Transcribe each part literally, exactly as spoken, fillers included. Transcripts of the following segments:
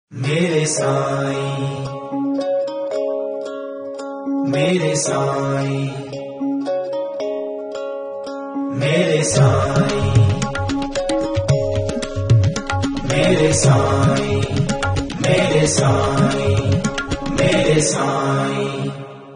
मेरे साईं मेरे साईं मेरे साईं मेरे साईं मेरे साईं मेरे साईं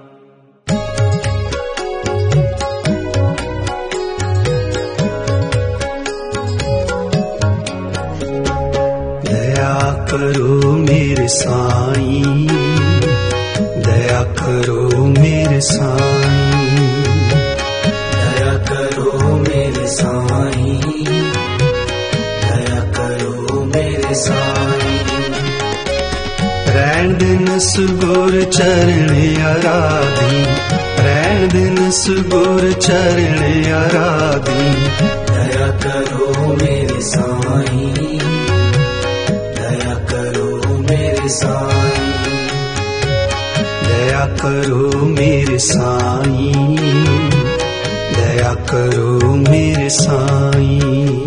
दया करो मेरे साईं, दया करो मेरे साईं, दया करो मेरे साईं, दया करो मेरे साईं। रैन दिन सुगुर चरण आराधी, रैन दिन सुगुर चरण आराधी। दया करो मेरे साईं, दया करो मेरे साईं, दया करो मेरे साईं, दया करो मेरे साईं।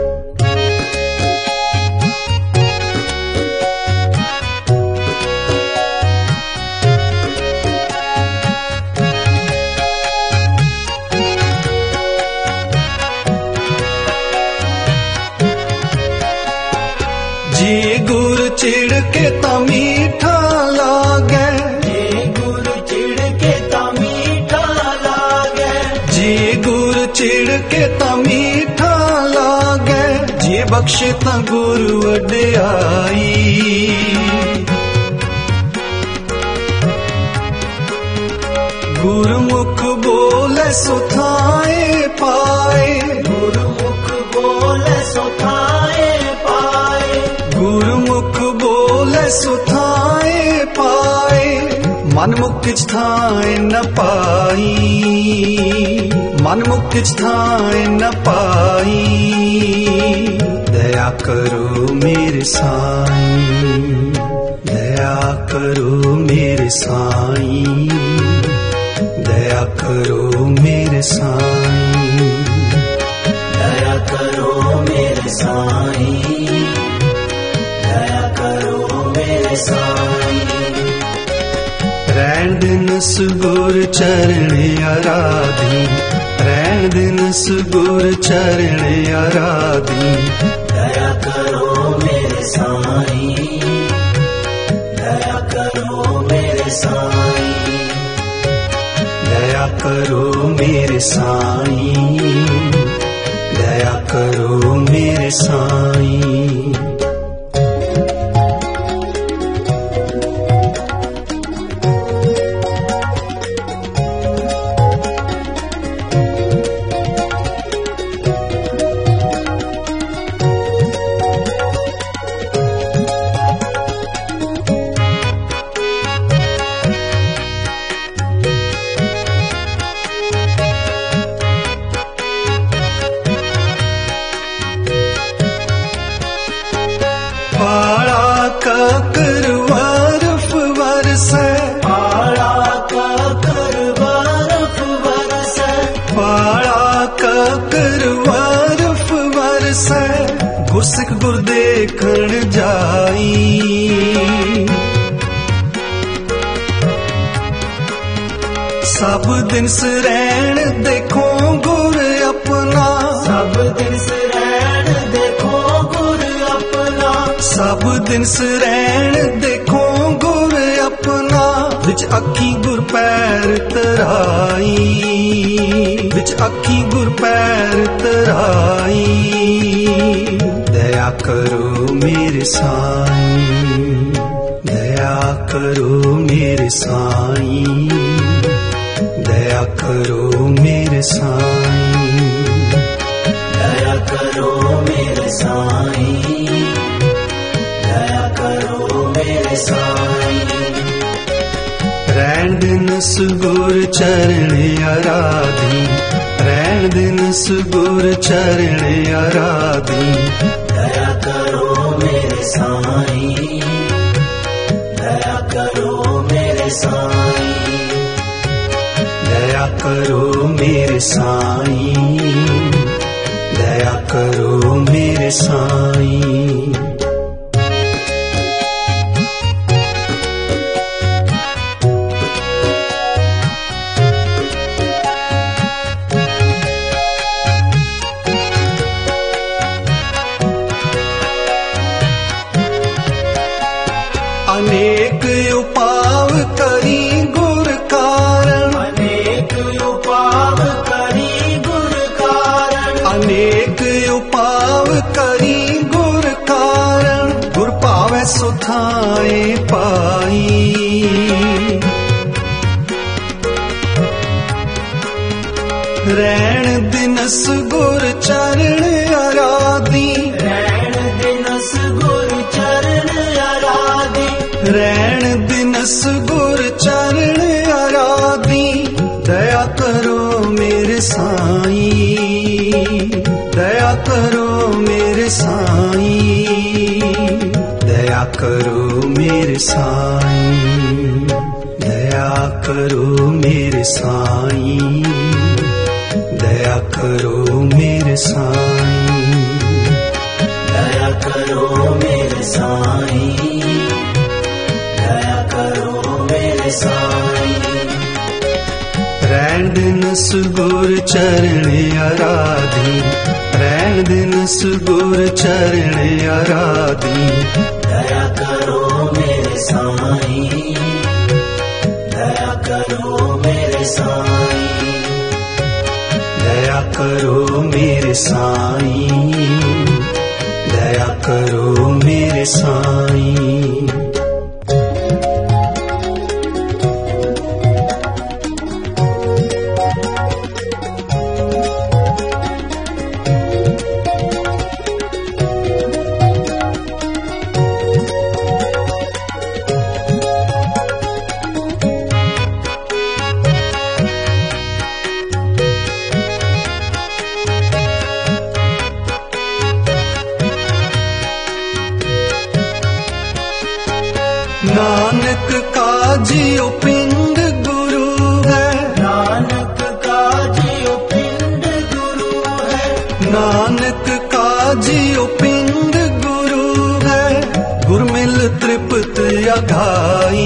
जी गुर चिड़ के ता मीठा लागे, जे गुरु चिड़ के ता मीठा लागे, जी गुर चिड़ के ता मीठा लागे। जी बख्शे ता गुरु वड्याई, गुरमुख बोले सुथाए पाए, गुरुमुख बोले सुथाए पाए, गुरमुख बोले सुथाए पाए। मन मुक्ति ठाए न पाई, मन मुक्ति ठाए न पाई। दया करो मेरे साईं, दया करो मेरे साईं, दया करो मेरे साईं, दया करो मेरे साईं, दया करो मेरे साईं। रैन दिन सुगुर चरण आराधी, रैन दिन सुगुर चरण आराधी। दया करो मेरे साईं, दया करो मेरे साईं, दया करो मेरे साईं, दया करो मेरे साईं। पाड़ा का करवारफ बरसे, पाड़ा का करवारफ बरसे, पाड़ा का करवारफ बरसे। गुरसिख गुर देखण जाई, सब दिन सरैन देखो गुर अपना, सब दिन सरैन देखो गुर अपना, सब दिन सरैन देखो गुर अपना। विच अखी गुर पैर तराई, विच अखी गुर पैर तराई। दया करो मेरे साईं, दया करो मेरे साईं, दया करो मेरे साईं, दया करो मेरे साईं, दया करो मेरे साईं। रैन दिन सुगुर चरण आराधी, रैन दिन सुगुर चरण आराधी। दया करो मेरे साईं, दया करो मेरे साईं, दया करो मेरे साईं, दया करो मेरे साईं। अनेक उपाव करी गुर कारण, अनेक उपाव करी गुर कारण, अनेक उपाव करी गुर कारण, गुर पावै सुथाए पाई। रैण दिनस गुर चरण आराधी, रैण दिनस गुर चरण आराधी, रैण दिनस गुर चरण आराधी। दया करो मेरे साईं, दया करो मेरे साईं, दया करो मेरे साईं, दया करो मेरे साईं, दया करो मेरे साईं, दया करो मेरे साईं, दया करो मेरे साईं। रैण दिनस गुर चरण आराधी, रैण दिनस गुर चरण आराधी। दया करो मेरे साईं, दया करो मेरे साईं, दया करो मेरे साईं, दया करो मेरे साईं। नानक काजियो पिंड गुरु है, नानक काजियो पिंड गुरु है, नानक काजियो पिंड गुरु है। गुर मिल तृप्त अघाई,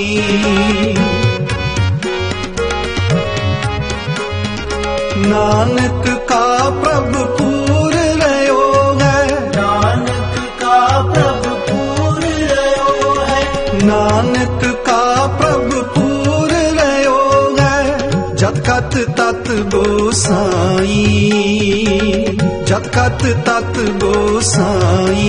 नानक का प्रभु पूर रयो है, नानक का प्रभु पूर रयो है, नानक का प्रभु पूर रयो है। जगत तत गोसाई, जगत तत गोसाई।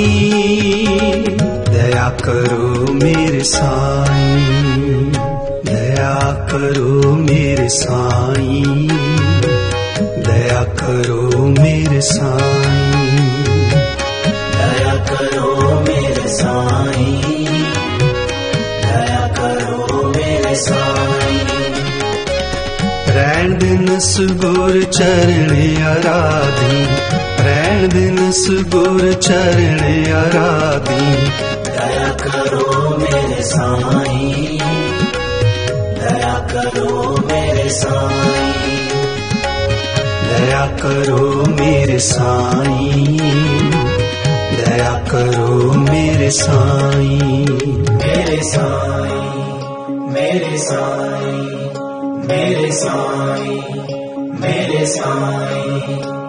दया करो मेरे साईं, दया करो मेरे साईं, दया करो मेरे साईं, दया करो मेरे साईं, दया करो मेरे साईं। रैण दिनस गुर चरण आराधी, रैण दिनस गुर चरण आराधी। दया करो मेरे साईं, दया करो मेरे साईं, दया करो मेरे साईं, दया करो मेरे साईं। मेरे साईं, मेरे साईं, मेरे साईं, मेरे साईं।